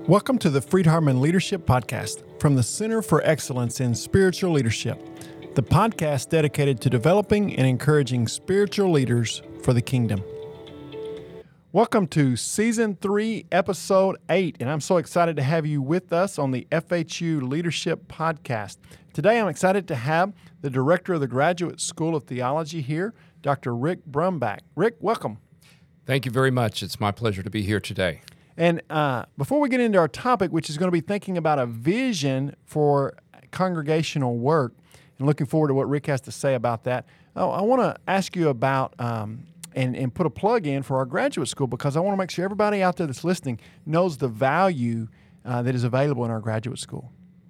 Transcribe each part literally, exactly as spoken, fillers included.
Welcome to the Fried-Hardeman Leadership Podcast from the Center for Excellence in Spiritual Leadership, the podcast dedicated to developing and encouraging spiritual leaders for the kingdom. Welcome to Season three, Episode eight, and I'm so excited to have you with us on the F H U Leadership Podcast. Today I'm excited to have the Director of the Graduate School of Theology here, Doctor Rick Brumbach. Rick, welcome. Thank you very much. It's my pleasure to be here today. And uh, before we get into our topic, which is going to be thinking about a vision for congregational work, and looking forward to what Rick has to say about that, oh, I want to ask you about um, and, and put a plug in for our graduate school, because I want to make sure everybody out there that's listening knows the value uh, that is available in our graduate school.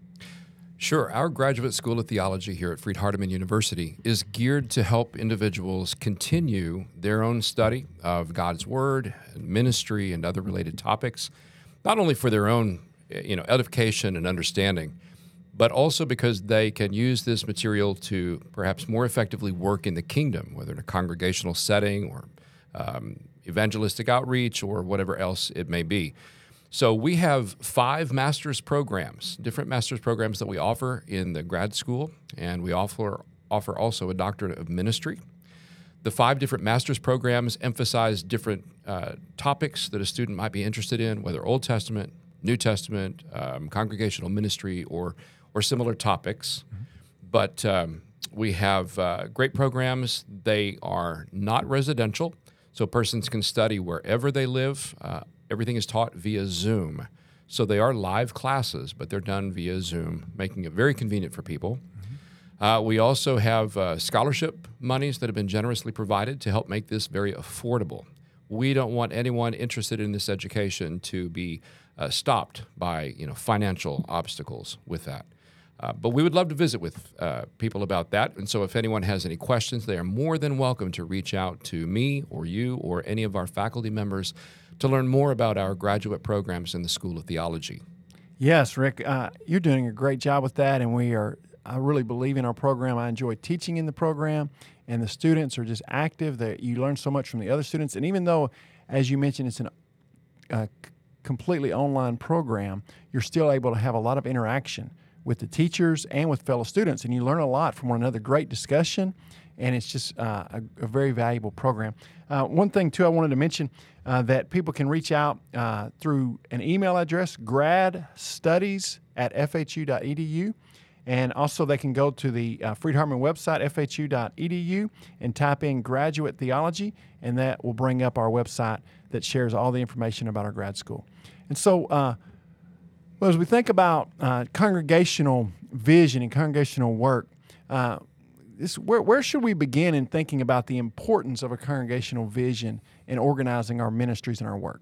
Sure. Our Graduate School of Theology here at Fried-Hardeman University is geared to help individuals continue their own study of God's Word, ministry, and other related topics, not only for their own you know, edification and understanding, but also because they can use this material to perhaps more effectively work in the kingdom, whether in a congregational setting or um, evangelistic outreach or whatever else it may be. So we have five master's programs, different master's programs that we offer in the grad school, and we offer offer also a doctorate of ministry. The five different master's programs emphasize different uh, topics that a student might be interested in, whether Old Testament, New Testament, um, congregational ministry, or or similar topics. Mm-hmm. But um, we have uh, great programs. They are not residential, so persons can study wherever they live. Uh, Everything is taught via Zoom. So they are live classes, but they're done via Zoom, making it very convenient for people. Mm-hmm. Uh, we also have uh, scholarship monies that have been generously provided to help make this very affordable. We don't want anyone interested in this education to be uh, stopped by you know, financial obstacles with that. Uh, but we would love to visit with uh, people about that. And so if anyone has any questions, they are more than welcome to reach out to me or you or any of our faculty members to learn more about our graduate programs in the School of Theology. Yes, Rick, uh, you're doing a great job with that, and we are. I really believe in our program. I enjoy teaching in the program, and the students are just active. That you learn so much from the other students, and even though, as you mentioned, it's a uh, completely online program, you're still able to have a lot of interaction with the teachers and with fellow students, and you learn a lot from one another. Great discussion, and it's just uh, a, a very valuable program. Uh, one thing, too, I wanted to mention uh, that people can reach out uh, through an email address, gradstudies at f h u dot e d u, and also they can go to the uh, Fried-Hardeman website, f h u dot e d u, and type in graduate theology, and that will bring up our website that shares all the information about our grad school. And so, uh, well, as we think about uh, congregational vision and congregational work, uh, this, where, where should we begin in thinking about the importance of a congregational vision in organizing our ministries and our work?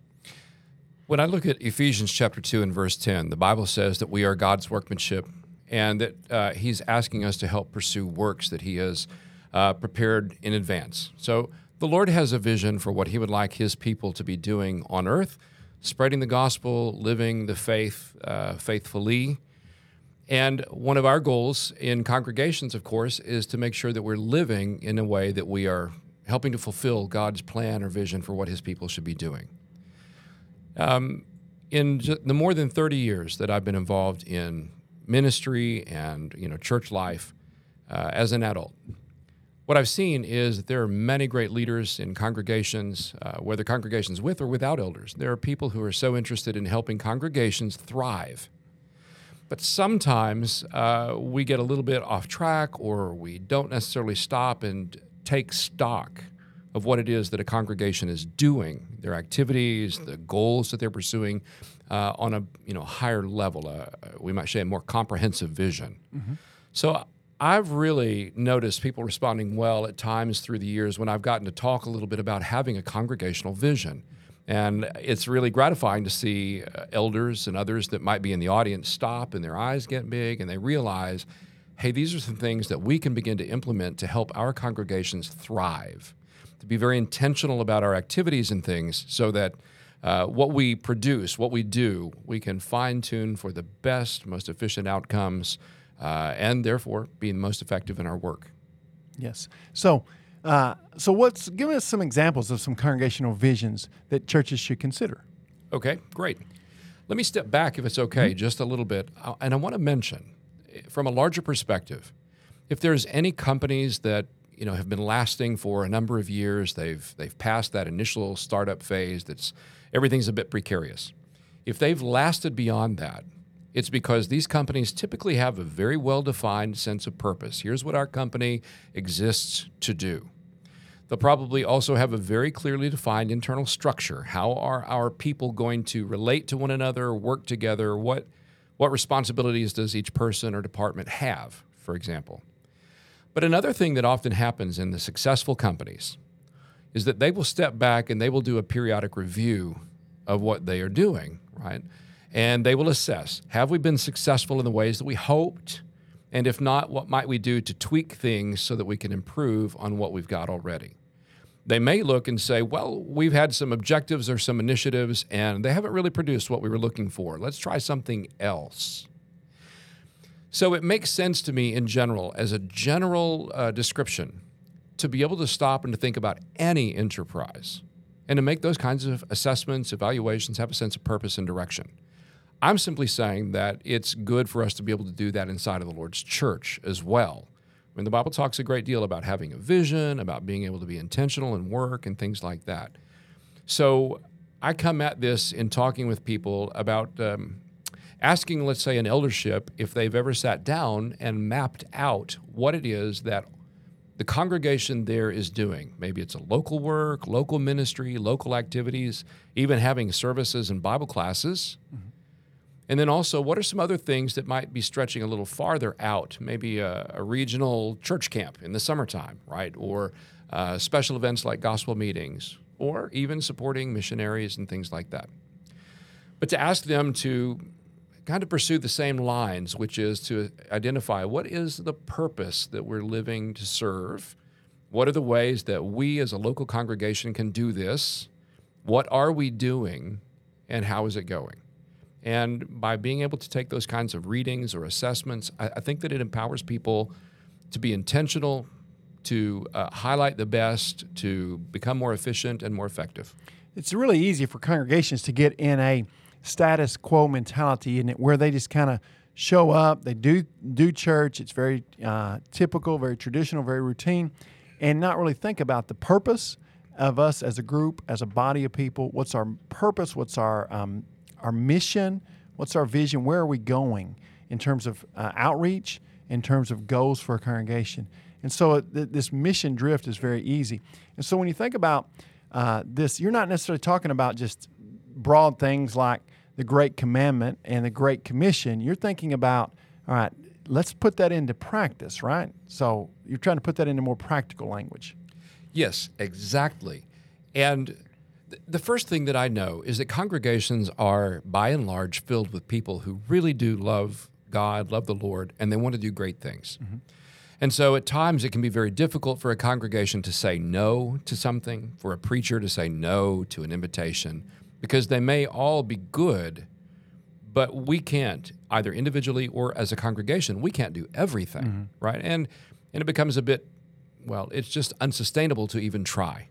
When I look at Ephesians chapter two and verse ten, the Bible says that we are God's workmanship, and that uh, He's asking us to help pursue works that He has uh, prepared in advance. So the Lord has a vision for what He would like His people to be doing on earth, spreading the gospel, living the faith uh, faithfully. And one of our goals in congregations, of course, is to make sure that we're living in a way that we are helping to fulfill God's plan or vision for what His people should be doing. Um, in the more than thirty years that I've been involved in ministry and you know church life uh, as an adult, what I've seen is that there are many great leaders in congregations, uh, whether congregations with or without elders. There are people who are so interested in helping congregations thrive. But sometimes uh, we get a little bit off track, or we don't necessarily stop and take stock of what it is that a congregation is doing, their activities, the goals that they're pursuing uh, on a you know higher level. Uh, we might say a more comprehensive vision. Mm-hmm. So I've really noticed people responding well at times through the years when I've gotten to talk a little bit about having a congregational vision. And it's really gratifying to see uh, elders and others that might be in the audience stop and their eyes get big and they realize, hey, these are some things that we can begin to implement to help our congregations thrive, to be very intentional about our activities and things so that uh, what we produce, what we do, we can fine-tune for the best, most efficient outcomes, uh, and therefore being most effective in our work. Yes. So, uh, so what's give us some examples of some congregational visions that churches should consider. Okay, great. Let me step back, if it's okay, mm-hmm. just a little bit. And I want to mention, from a larger perspective, if there's any companies that you know have been lasting for a number of years, they've they've passed that initial startup phase. That's everything's a bit precarious. If they've lasted beyond that, it's because these companies typically have a very well-defined sense of purpose. Here's what our company exists to do. They'll probably also have a very clearly defined internal structure. How are our people going to relate to one another, work together? What, what responsibilities does each person or department have, for example? But another thing that often happens in the successful companies is that they will step back and they will do a periodic review of what they are doing, right? And they will assess, have we been successful in the ways that we hoped? And if not, what might we do to tweak things so that we can improve on what we've got already? They may look and say, well, we've had some objectives or some initiatives, and they haven't really produced what we were looking for. Let's try something else. So it makes sense to me in general, as a general uh, description, to be able to stop and to think about any enterprise and to make those kinds of assessments, evaluations, have a sense of purpose and direction. I'm simply saying that it's good for us to be able to do that inside of the Lord's church as well. I mean, the Bible talks a great deal about having a vision, about being able to be intentional in work and things like that. So I come at this in talking with people about um, asking, let's say, an eldership if they've ever sat down and mapped out what it is that the congregation there is doing. Maybe it's a local work, local ministry, local activities, even having services and Bible classes. Mm-hmm. And then also, what are some other things that might be stretching a little farther out? Maybe a, a regional church camp in the summertime, right? Or uh, special events like gospel meetings, or even supporting missionaries and things like that. But to ask them to kind of pursue the same lines, which is to identify what is the purpose that we're living to serve? What are the ways that we as a local congregation can do this? What are we doing, and how is it going? And by being able to take those kinds of readings or assessments, I, I think that it empowers people to be intentional, to uh, highlight the best, to become more efficient and more effective. It's really easy for congregations to get in a status quo mentality, in it, where they just kind of show up, they do do church. It's very uh, typical, very traditional, very routine, and not really think about the purpose of us as a group, as a body of people. What's our purpose? What's our um, our mission? What's our vision? Where are we going in terms of uh, outreach, in terms of goals for a congregation? And so uh, th- this mission drift is very easy. And so when you think about uh, this, you're not necessarily talking about just broad things like the Great Commandment and the Great Commission. You're thinking about, all right, let's put that into practice, right? So you're trying to put that into more practical language. Yes, exactly. And the first thing that I know is that congregations are, by and large, filled with people who really do love God, love the Lord, and they want to do great things. Mm-hmm. And so at times it can be very difficult for a congregation to say no to something, for a preacher to say no to an invitation, because they may all be good, but we can't, either individually or as a congregation, we can't do everything, mm-hmm. right? And, and it becomes a bit, well, it's just unsustainable to even try.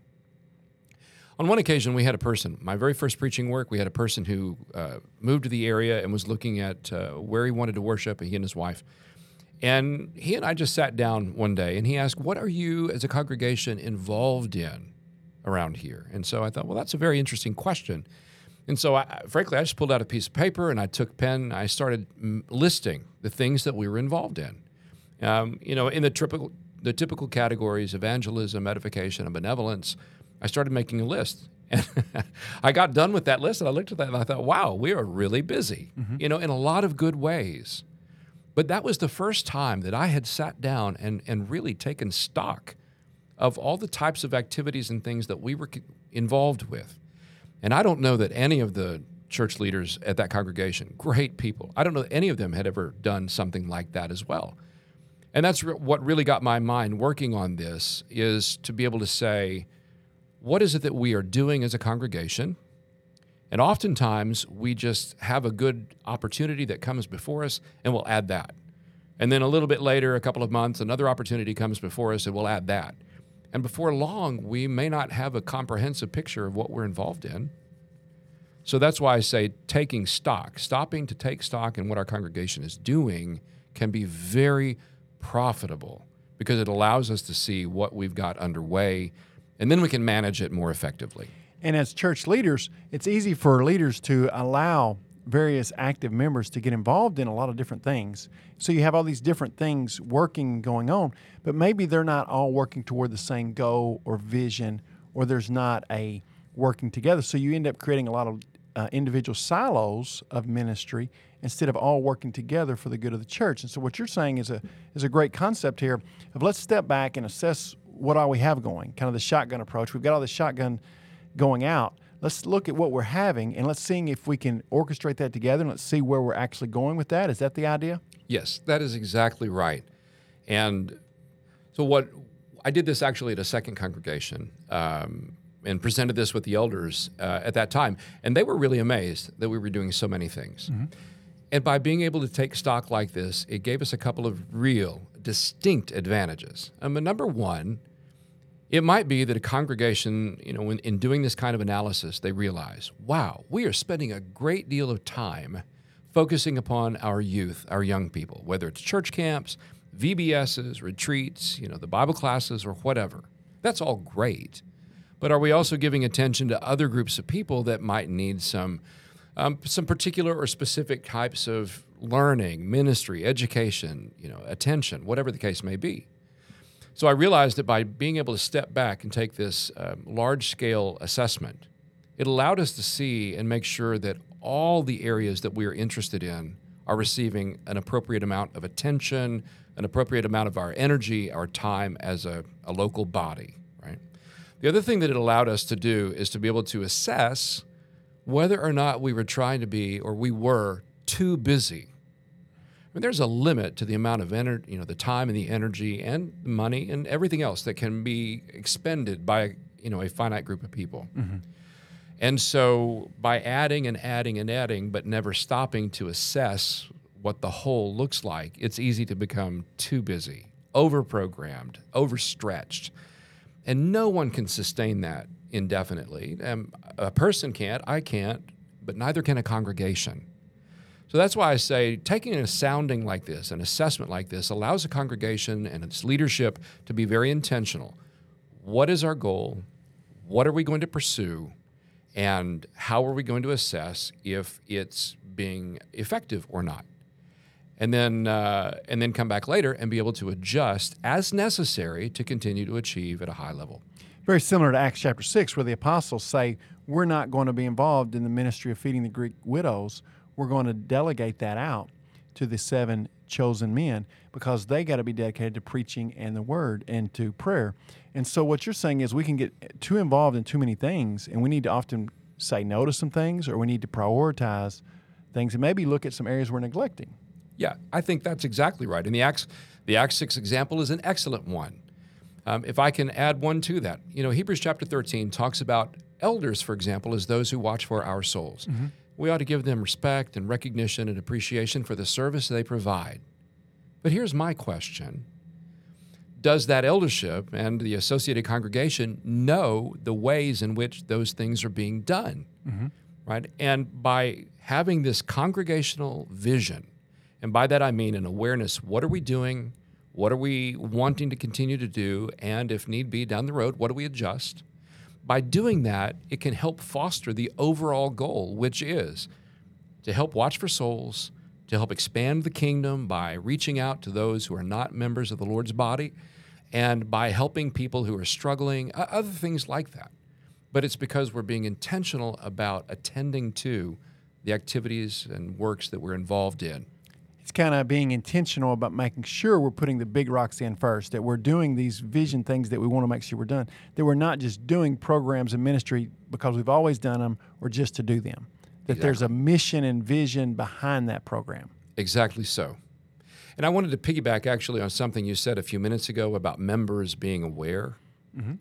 On one occasion, we had a person, my very first preaching work, we had a person who uh, moved to the area and was looking at uh, where he wanted to worship, he and his wife. And he and I just sat down one day, and he asked, what are you as a congregation involved in around here? And so I thought, well, that's a very interesting question. And so, I, frankly, I just pulled out a piece of paper, and I took pen, and I started m- listing the things that we were involved in. Um, you know, in the typical, the typical categories, evangelism, edification, and benevolence, I started making a list. And I got done with that list, and I looked at that, and I thought, wow, we are really busy, mm-hmm. you know, in a lot of good ways. But that was the first time that I had sat down and, and really taken stock of all the types of activities and things that we were involved with. And I don't know that any of the church leaders at that congregation, great people, I don't know that any of them had ever done something like that as well. And that's re- what really got my mind working on this, is to be able to say, what is it that we are doing as a congregation? And oftentimes, we just have a good opportunity that comes before us, and we'll add that. And then a little bit later, a couple of months, another opportunity comes before us, and we'll add that. And before long, we may not have a comprehensive picture of what we're involved in. So that's why I say taking stock, stopping to take stock in what our congregation is doing can be very profitable because it allows us to see what we've got underway, and then we can manage it more effectively. And as church leaders, it's easy for leaders to allow various active members to get involved in a lot of different things. So you have all these different things working, going on, but maybe they're not all working toward the same goal or vision, or there's not a working together. So you end up creating a lot of uh, individual silos of ministry instead of all working together for the good of the church. And so what you're saying is a is a great concept here of let's step back and assess what all we have going, kind of the shotgun approach. We've got all the shotgun going out. Let's look at what we're having, and let's see if we can orchestrate that together, and let's see where we're actually going with that. Is that the idea? Yes, that is exactly right. And so what I did this actually at a second congregation um, and presented this with the elders uh, at that time, and they were really amazed that we were doing so many things. Mm-hmm. And by being able to take stock like this, it gave us a couple of real, distinct advantages. Um, number one, it might be that a congregation, you know, when, in doing this kind of analysis, they realize, wow, we are spending a great deal of time focusing upon our youth, our young people, whether it's church camps, V B Ss, retreats, you know, the Bible classes, or whatever. That's all great. But are we also giving attention to other groups of people that might need some, um, some particular or specific types of learning, ministry, education, you know, attention, whatever the case may be? So I realized that by being able to step back and take this um, large-scale assessment, it allowed us to see and make sure that all the areas that we are interested in are receiving an appropriate amount of attention, an appropriate amount of our energy, our time as a, a local body, right? The other thing that it allowed us to do is to be able to assess whether or not we were trying to be, or we were, too busy. I mean, there's a limit to the amount of energy, you know, the time and the energy and the money and everything else that can be expended by, you know, a finite group of people. Mm-hmm. And so by adding and adding and adding, but never stopping to assess what the whole looks like, it's easy to become too busy, overprogrammed, overstretched. And no one can sustain that indefinitely. Um, a person can't, I can't, but neither can a congregation. So that's why I say taking a sounding like this, an assessment like this, allows a congregation and its leadership to be very intentional. What is our goal? What are we going to pursue? And how are we going to assess if it's being effective or not? And then, uh, and then come back later and be able to adjust as necessary to continue to achieve at a high level. Very similar to Acts chapter six, where the apostles say, we're not going to be involved in the ministry of feeding the Greek widows. We're going to delegate that out to the seven chosen men because they got to be dedicated to preaching and the word and to prayer. And so what you're saying is we can get too involved in too many things, and we need to often say no to some things, or we need to prioritize things and maybe look at some areas we're neglecting. Yeah, I think that's exactly right. And the Acts, the Acts six example is an excellent one. Um, if I can add one to that, you know, Hebrews chapter thirteen talks about elders, for example, as those who watch for our souls. Mm-hmm. We ought to give them respect and recognition and appreciation for the service they provide. But here's my question. Does that eldership and the associated congregation know the ways in which those things are being done? Mm-hmm. Right? And by having this congregational vision, and by that I mean an awareness, what are we doing? What are we wanting to continue to do? And if need be, down the road, what do we adjust? By doing that, it can help foster the overall goal, which is to help watch for souls, to help expand the kingdom by reaching out to those who are not members of the Lord's body, and by helping people who are struggling, other things like that. But it's because we're being intentional about attending to the activities and works that we're involved in. It's kind of being intentional about making sure we're putting the big rocks in first, that we're doing these vision things that we want to make sure we're done, that we're not just doing programs and ministry because we've always done them or just to do them, that exactly. There's a mission and vision behind that program. Exactly so. And I wanted to piggyback actually on something you said a few minutes ago about members being aware. Mm-hmm.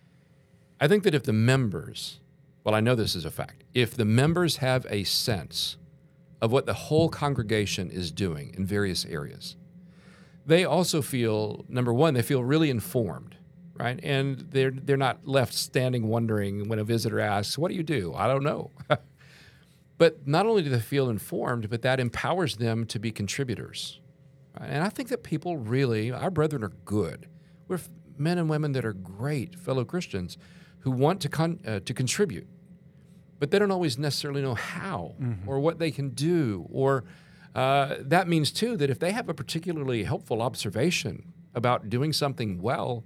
I think that if the members, well, I know this is a fact, if the members have a sense of what the whole congregation is doing in various areas, they also feel, number one, they feel really informed, right? And they're they're not left standing wondering when a visitor asks, what do you do? I don't know. But not only do they feel informed, but that empowers them to be contributors. Right? And I think that people really, our brethren are good. We're men and women that are great fellow Christians who want to con- uh, to contribute, but they don't always necessarily know how mm-hmm. or what they can do. Or uh, that means, too, that if they have a particularly helpful observation about doing something well,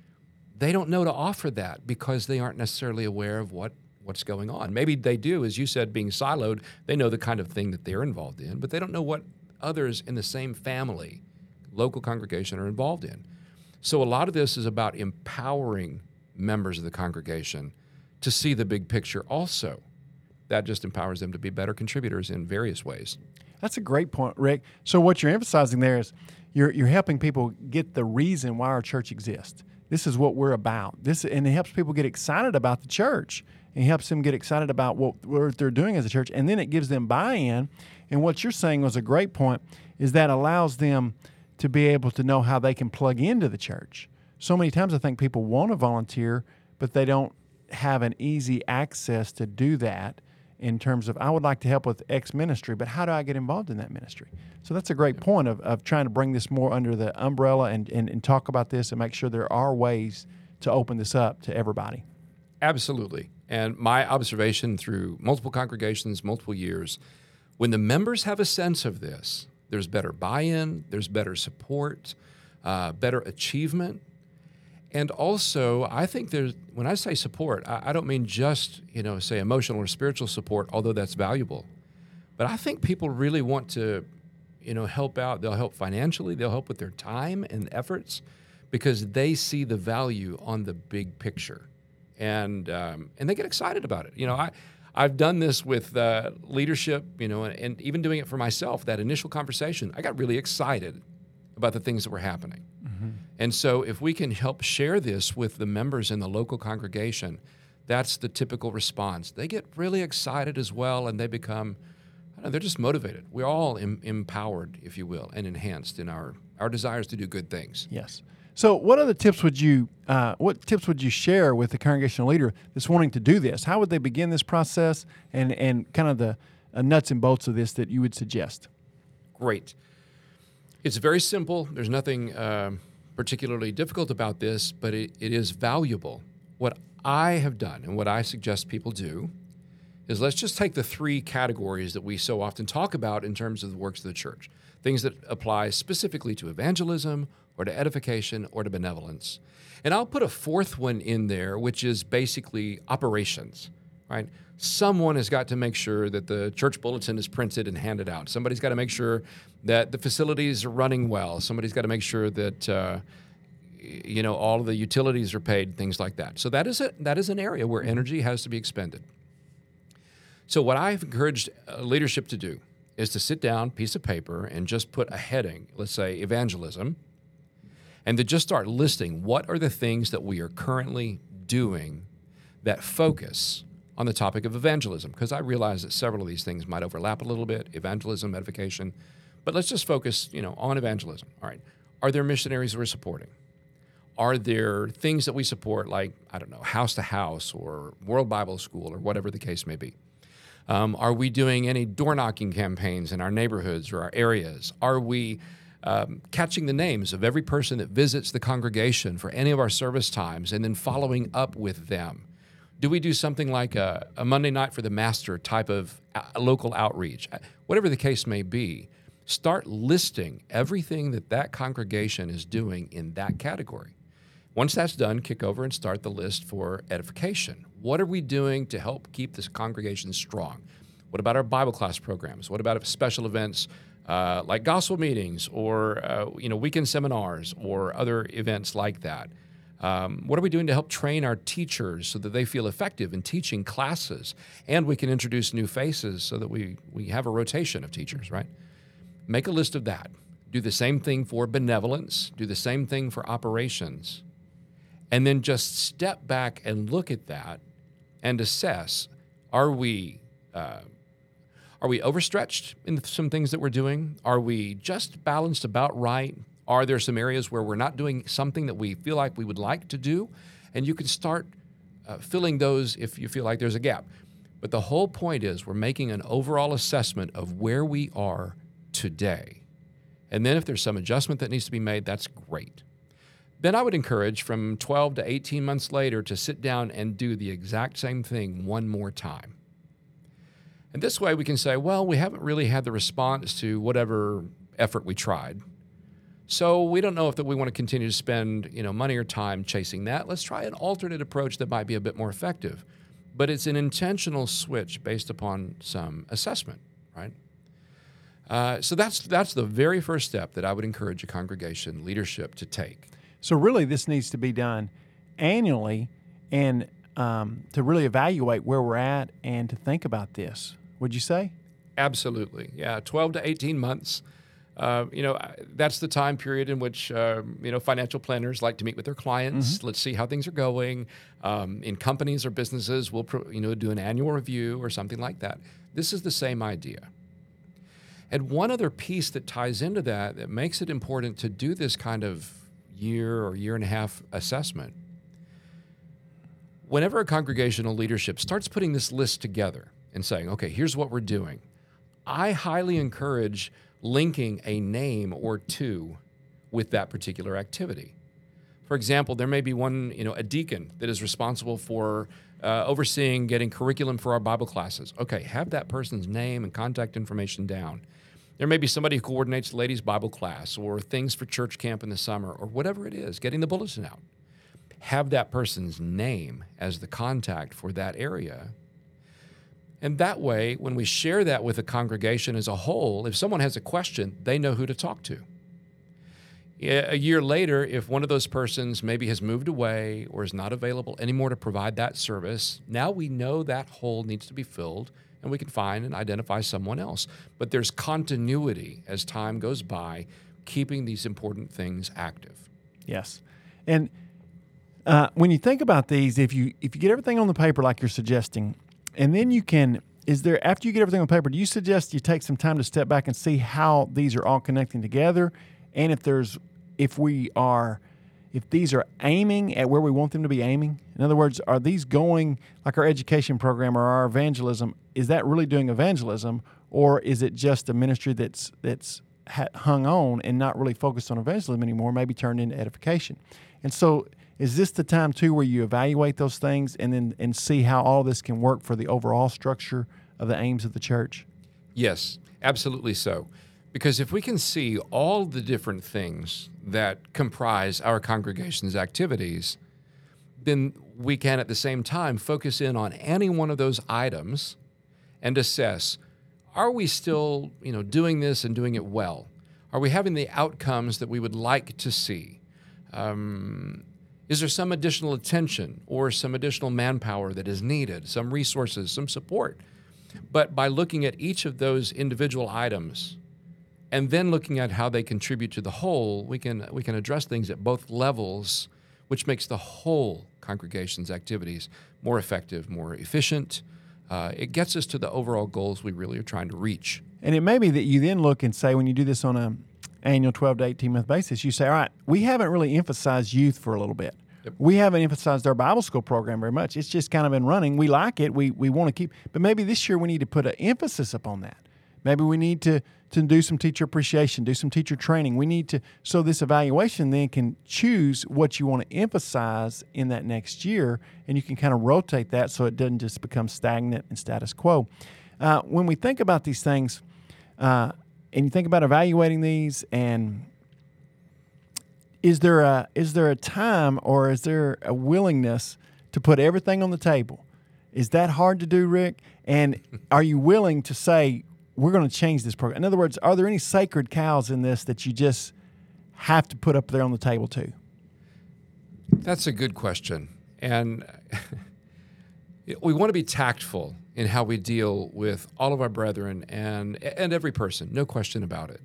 they don't know to offer that because they aren't necessarily aware of what, what's going on. Maybe they do, as you said, being siloed, they know the kind of thing that they're involved in, but they don't know what others in the same family, local congregation are involved in. So a lot of this is about empowering members of the congregation to see the big picture also. That just empowers them to be better contributors in various ways. That's a great point, Rick. So what you're emphasizing there is you're you're helping people get the reason why our church exists. This is what we're about. This and it helps people get excited about the church. It helps them get excited about what, what they're doing as a church, and then it gives them buy-in. And what you're saying was a great point, is that allows them to be able to know how they can plug into the church. So many times I think people want to volunteer, but they don't have an easy access to do that in terms of, I would like to help with X ministry, but how do I get involved in that ministry? So that's a great point of, of trying to bring this more under the umbrella and, and, and talk about this and make sure there are ways to open this up to everybody. Absolutely. And my observation through multiple congregations, multiple years, when the members have a sense of this, there's better buy-in, there's better support, uh, better achievement. And also, I think there's, when I say support, I, I don't mean just, you know, say emotional or spiritual support, although that's valuable. But I think people really want to, you know, help out. They'll help financially, they'll help with their time and efforts because they see the value on the big picture. And um, and they get excited about it. You know, I, I've done this with uh, leadership, you know, and, and even doing it for myself, that initial conversation, I got really excited about the things that were happening. Mm-hmm. And so if we can help share this with the members in the local congregation, that's the typical response. They get really excited as well, and they become, I don't know, they're just motivated. We're all em- empowered, if you will, and enhanced in our, our desires to do good things. Yes. So what other tips would you uh, what tips would you share with the congregational leader that's wanting to do this? How would they begin this process, and, and kind of the uh, nuts and bolts of this that you would suggest? Great. It's very simple. There's nothing uh, particularly difficult about this, but it, it is valuable. What I have done and what I suggest people do is let's just take the three categories that we so often talk about in terms of the works of the church, things that apply specifically to evangelism or to edification or to benevolence. And I'll put a fourth one in there, which is basically operations, right? Someone has got to make sure that the church bulletin is printed and handed out. Somebody's got to make sure that the facilities are running well. Somebody's got to make sure that uh, you know all of the utilities are paid, things like that. So that is a, that is an area where energy has to be expended. So what I've encouraged uh, leadership to do is to sit down, piece of paper, and just put a heading, let's say evangelism, and to just start listing what are the things that we are currently doing that focus on the topic of evangelism, because I realize that several of these things might overlap a little bit, evangelism, edification, but let's just focus, you know, on evangelism. All right. Are there missionaries we're supporting? Are there things that we support like, I don't know, House to House or World Bible School or whatever the case may be? Um, are we doing any door knocking campaigns in our neighborhoods or our areas? Are we um, catching the names of every person that visits the congregation for any of our service times and then following up with them? Do we do something like a, a Monday night for the master type of a, local outreach? Whatever the case may be, start listing everything that that congregation is doing in that category. Once that's done, kick over and start the list for edification. What are we doing to help keep this congregation strong? What about our Bible class programs? What about special events uh, like gospel meetings or uh, you know weekend seminars or other events like that? Um, what are we doing to help train our teachers so that they feel effective in teaching classes, and we can introduce new faces so that we, we have a rotation of teachers, right? Make a list of that. Do the same thing for benevolence. Do the same thing for operations. And then just step back and look at that and assess, are we uh, are we overstretched in some things that we're doing? Are we just balanced about right? Are there some areas where we're not doing something that we feel like we would like to do? And you can start uh, filling those if you feel like there's a gap. But the whole point is we're making an overall assessment of where we are today. And then if there's some adjustment that needs to be made, that's great. Then I would encourage from twelve to eighteen months later to sit down and do the exact same thing one more time. And this way we can say, well, we haven't really had the response to whatever effort we tried. So we don't know if that we want to continue to spend, you know, money or time chasing that. Let's try an alternate approach that might be a bit more effective. But it's an intentional switch based upon some assessment, right? Uh, so that's that's the very first step that I would encourage a congregation leadership to take. So really this needs to be done annually and um, to really evaluate where we're at and to think about this. Would you say? Absolutely. Yeah, twelve to eighteen months. Uh, you know, that's the time period in which, uh, you know, financial planners like to meet with their clients. Mm-hmm. Let's see how things are going. Um, in companies or businesses, we'll, pro- you know, do an annual review or something like that. This is the same idea. And one other piece that ties into that that makes it important to do this kind of year or year and a half assessment. Whenever a congregational leadership starts putting this list together and saying, okay, here's what we're doing, I highly encourage linking a name or two with that particular activity. For example, there may be one, you know, a deacon that is responsible for uh, overseeing getting curriculum for our Bible classes. Okay, have that person's name and contact information down. There may be somebody who coordinates the ladies' Bible class or things for church camp in the summer or whatever it is, getting the bulletin out. Have that person's name as the contact for that area. And that way, when we share that with the congregation as a whole, if someone has a question, they know who to talk to. A year later, if one of those persons maybe has moved away or is not available anymore to provide that service, now we know that hole needs to be filled and we can find and identify someone else. But there's continuity as time goes by, keeping these important things active. Yes. And uh, when you think about these, if you if you get everything on the paper like you're suggesting, and then you can, is there, after you get everything on paper, do you suggest you take some time to step back and see how these are all connecting together? And if there's, if we are, if these are aiming at where we want them to be aiming? In other words, are these going, like our education program or our evangelism, is that really doing evangelism? Or is it just a ministry that's that's hung on and not really focused on evangelism anymore, maybe turned into edification? And so is this the time, too, where you evaluate those things and then and see how all this can work for the overall structure of the aims of the church? Yes, absolutely so. Because if we can see all the different things that comprise our congregation's activities, then we can at the same time focus in on any one of those items and assess, are we still, you know, doing this and doing it well? Are we having the outcomes that we would like to see? Um, Is there some additional attention or some additional manpower that is needed, some resources, some support? But by looking at each of those individual items and then looking at how they contribute to the whole, we can we can address things at both levels, which makes the whole congregation's activities more effective, more efficient. Uh, it gets us to the overall goals we really are trying to reach. And it may be that you then look and say, when you do this on a annual twelve to eighteen month basis, you say, all right, we haven't really emphasized youth for a little bit. Yep. We haven't emphasized our Bible school program very much. It's just kind of been running. We like it. We we want to keep, but maybe this year we need to put an emphasis upon that. Maybe we need to, to do some teacher appreciation, do some teacher training. We need to, so this evaluation then can choose what you want to emphasize in that next year, and you can kind of rotate that so it doesn't just become stagnant and status quo. Uh, when we think about these things, uh, and you think about evaluating these, and is there a is there a time or is there a willingness to put everything on the table? Is that hard to do, Rick? And are you willing to say, we're going to change this program? In other words, are there any sacred cows in this that you just have to put up there on the table too? That's a good question. And we want to be tactful in how we deal with all of our brethren and and every person, no question about it.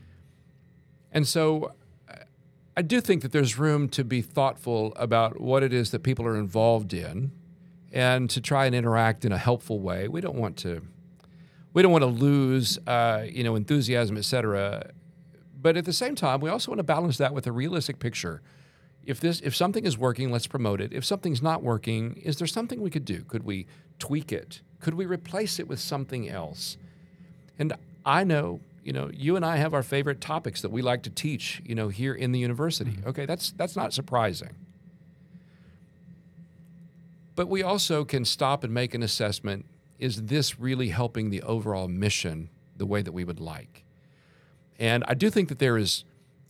And so I do think that there's room to be thoughtful about what it is that people are involved in and to try and interact in a helpful way. We don't want to we don't want to lose uh, you know, enthusiasm, et cetera. But at the same time, we also want to balance that with a realistic picture. if this if something is working, let's promote it. If something's not working, is there something we could do? Could we tweak it? Could we replace it with something else? And I know, you know, you and I have our favorite topics that we like to teach, you know, here in the university. Okay, that's that's not surprising. But we also can stop and make an assessment. Is this really helping the overall mission the way that we would like? And I do think that there is,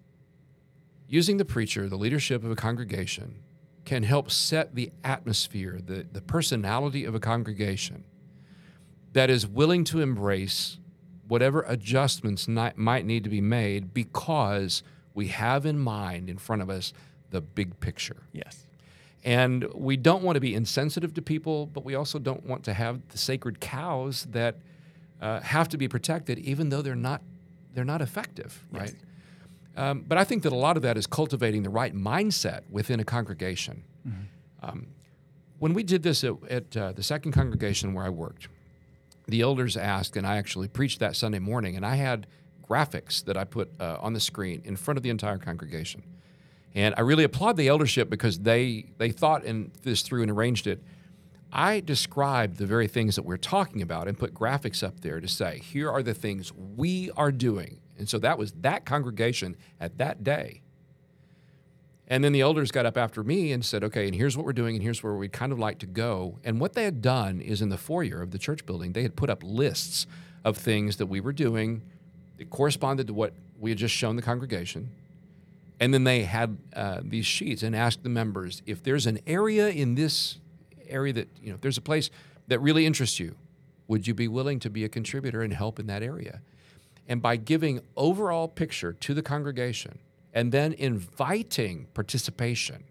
using the preacher, the leadership of a congregation, can help set the atmosphere, the, the personality of a congregation that is willing to embrace whatever adjustments not, might need to be made because we have in mind, in front of us, the big picture. Yes. And we don't want to be insensitive to people, but we also don't want to have the sacred cows that uh, have to be protected, even though they're not they're not effective, right? Yes. Um, but I think that a lot of that is cultivating the right mindset within a congregation. Mm-hmm. Um, when we did this at, at uh, the second congregation where I worked, the elders asked, and I actually preached that Sunday morning, and I had graphics that I put uh, on the screen in front of the entire congregation. And I really applaud the eldership because they they thought and this through and arranged it. I described the very things that we're talking about and put graphics up there to say, here are the things we are doing. And so that was that congregation at that day. And then the elders got up after me and said, okay, and here's what we're doing, and here's where we'd kind of like to go. And what they had done is in the foyer of the church building, they had put up lists of things that we were doing that corresponded to what we had just shown the congregation. And then they had uh, these sheets and asked the members, if there's an area in this area that, you know, if there's a place that really interests you, would you be willing to be a contributor and help in that area? And by giving overall picture to the congregation and then inviting participation,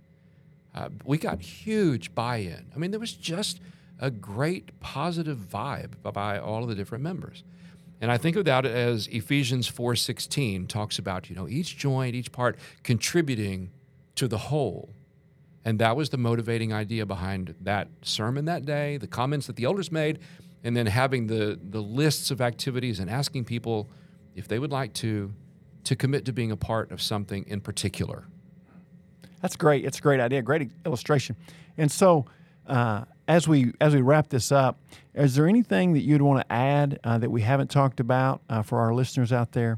uh, we got huge buy-in. I mean, there was just a great positive vibe by all of the different members. And I think about it as Ephesians four sixteen talks about, you know, each joint, each part contributing to the whole. And that was the motivating idea behind that sermon that day, the comments that the elders made, and then having the, the lists of activities and asking people if they would like to, to commit to being a part of something in particular. That's great. It's a great idea, great illustration. And so uh, as we as we wrap this up, is there anything that you'd want to add uh, that we haven't talked about uh, for our listeners out there?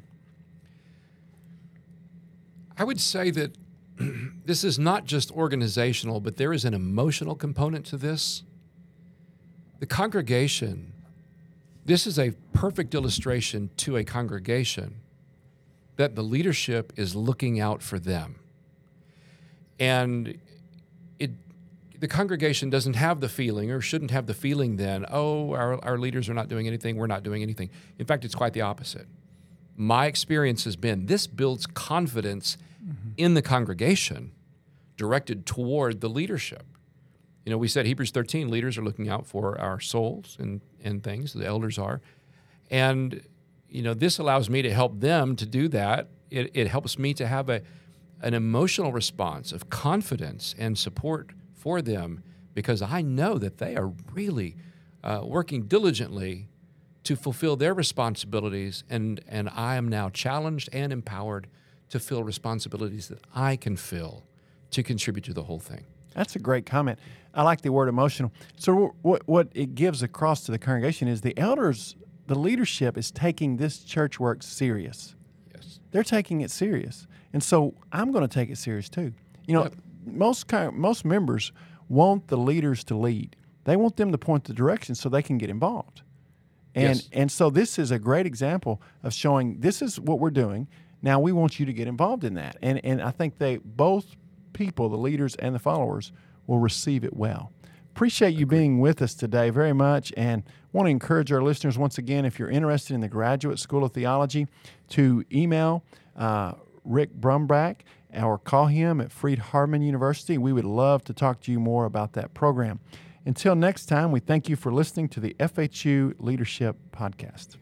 I would say that this is not just organizational, but there is an emotional component to this. The congregation, this is a perfect illustration to a congregation that the leadership is looking out for them. And it, the congregation doesn't have the feeling or shouldn't have the feeling then, oh, our, our leaders are not doing anything, we're not doing anything. In fact, it's quite the opposite. My experience has been this builds confidence mm-hmm. in the congregation directed toward the leadership. You know, we said Hebrews thirteen, leaders are looking out for our souls and, and things, the elders are. And, you know, this allows me to help them to do that. It, it helps me to have a an emotional response of confidence and support for them because I know that they are really uh, working diligently to fulfill their responsibilities, and, and I am now challenged and empowered to fill responsibilities that I can fill to contribute to the whole thing. That's a great comment. I like the word emotional. So what what it gives across to the congregation is the elders, the leadership is taking this church work serious. Yes. They're taking it serious. And so I'm going to take it serious too. You know, yep. most most members want the leaders to lead. They want them to point the direction so they can get involved. And yes. and so this is a great example of showing this is what we're doing. Now we want you to get involved in that. And and I think they both people, the leaders and the followers, will receive it well. Appreciate you being with us today very much, and want to encourage our listeners once again, if you're interested in the Graduate School of Theology, to email uh, Rick Brumback or call him at Freed-Hardeman University. We would love to talk to you more about that program. Until next time, we thank you for listening to the F H U Leadership Podcast.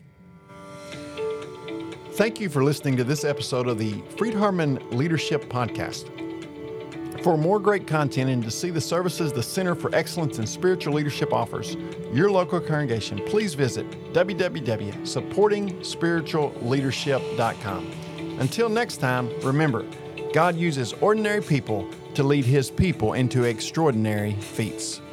Thank you for listening to this episode of the Freed-Hardeman Leadership Podcast. For more great content and to see the services the Center for Excellence in Spiritual Leadership offers your local congregation, please visit w w w dot supporting spiritual leadership dot com. Until next time, remember, God uses ordinary people to lead His people into extraordinary feats.